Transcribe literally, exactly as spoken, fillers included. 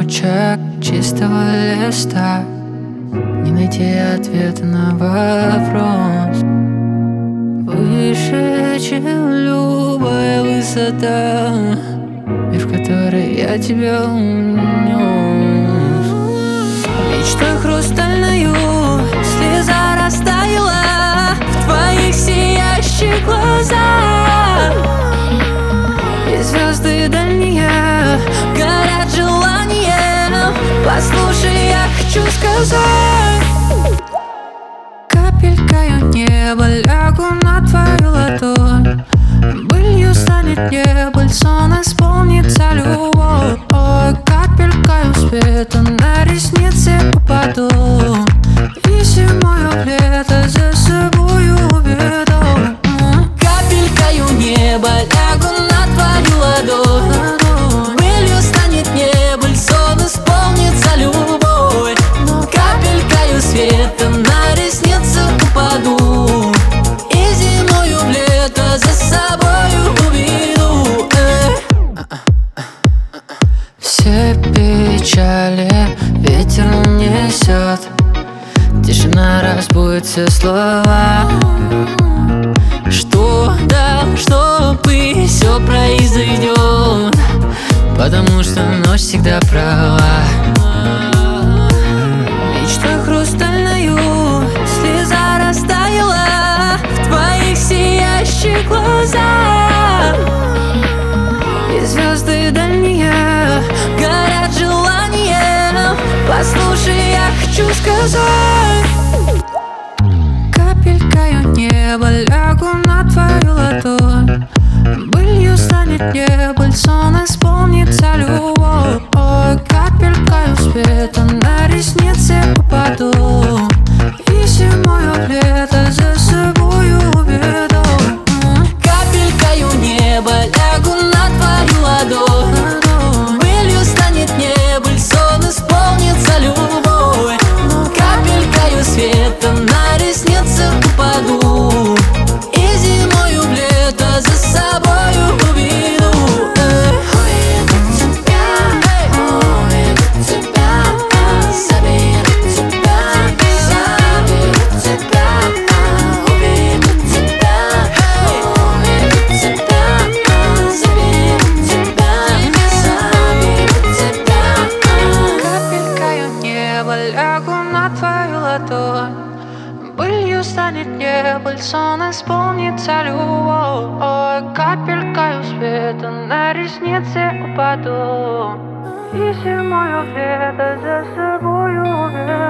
строчек чистого листа не найти ответа на вопрос выше, чем любая высота, мир, в который я тебя унес. Мечтой хрустальную слеза растаяла в твоих сиящих глазах, и звезды дальние горят желанием. Послушай, я хочу сказать: капелькою неба лягу на твою ладонь, былью станет небо, сон исполнится любовь. Ой, капелькою света на ресницы упаду, и зимою в лето за собою уведу. Капелькою неба лягу на твою ладонь, былью станет небо, сон исполнится любовь. Капелькою света на ресницы упаду, и зимою в лето за собою уведу. Все печали ветер несет, тишина разбудит все слова. Что да, чтобы все произойдет, потому что ночь всегда права. Мечтой хрустальную слеза растаяла в твоих сиящих глазах, и звезды дальние горят желанием. Послушай, я хочу сказать: капелькою неба лягу на твою ладонь, былью станет небо, сон исполнится любовь. Ой, капелькою света на ресницы упаду, и зимою в лето за собою уведу. Капелькою неба лягу на твою ладонь, былью станет небо, сон исполнится любовь. Капелькою света на ресницы упаду, и зимою в лето за собою уведу. Уведу тебя, уведу тебя, заберу тебя, заберу тебя, уведу тебя, уведу тебя, заберу тебя, заберу тебя. Капелькою неба лягу на твою ладонь, былью станет небо, сон исполнится любовь. Ой, капелькою света на ресницы упаду, и зимою в лето за собою уведу.